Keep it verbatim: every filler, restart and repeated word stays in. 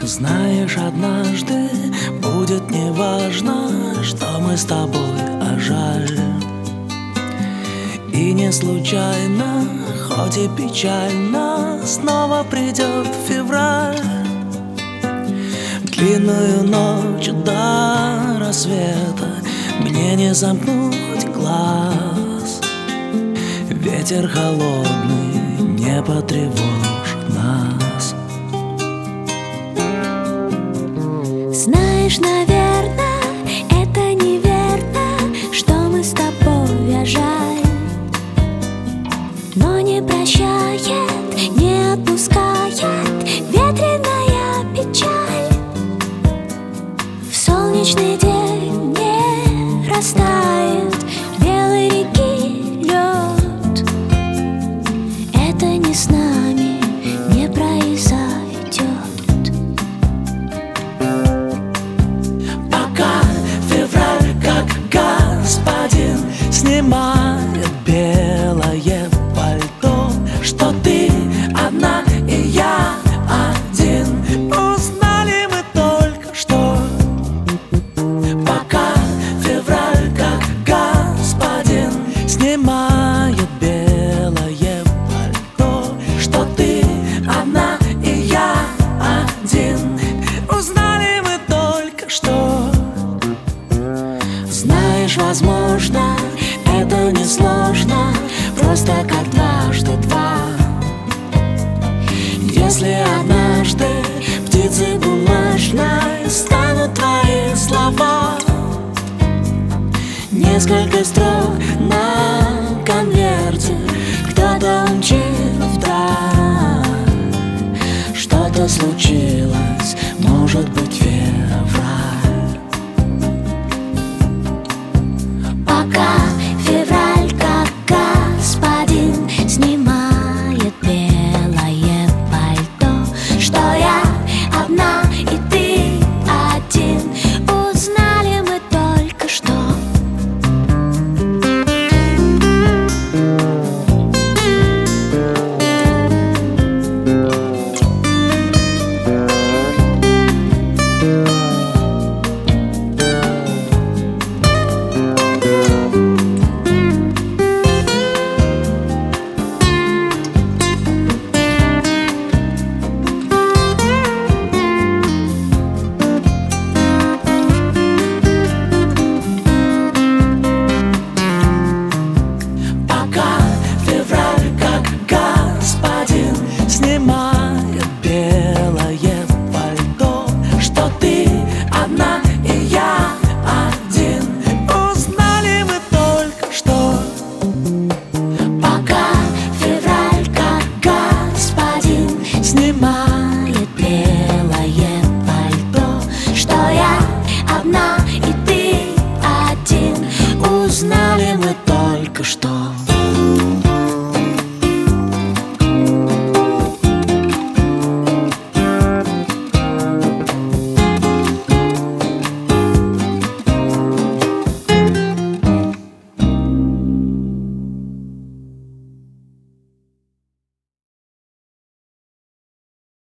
Знаешь, однажды будет неважно, что мы с тобой, а жаль. И не случайно, хоть и печально, снова придет февраль. Длинную ночь до рассвета мне не замкнуть глаз. Ветер холодный не потревожит нас. Знаешь, наверное, это неверно, что мы с тобой, а жаль. Но не прощает, не отпускает ветреная печаль. В солнечный день не растает белой реки лед. Это не с нами не произойдет. Пока февраль, как господин, снимает белое пальто, что ты одна и я один. Узнали мы только что. Пока февраль, как господин, снимает белое пальто, что ты одна и я один. Узнали мы только что. Знаешь, возможно, это несложно, просто как дважды два. Если однажды птицей бумажной станут твои слова, несколько строк на конверте кто-то умчит вдаль. Что-то случилось, может быть, верно.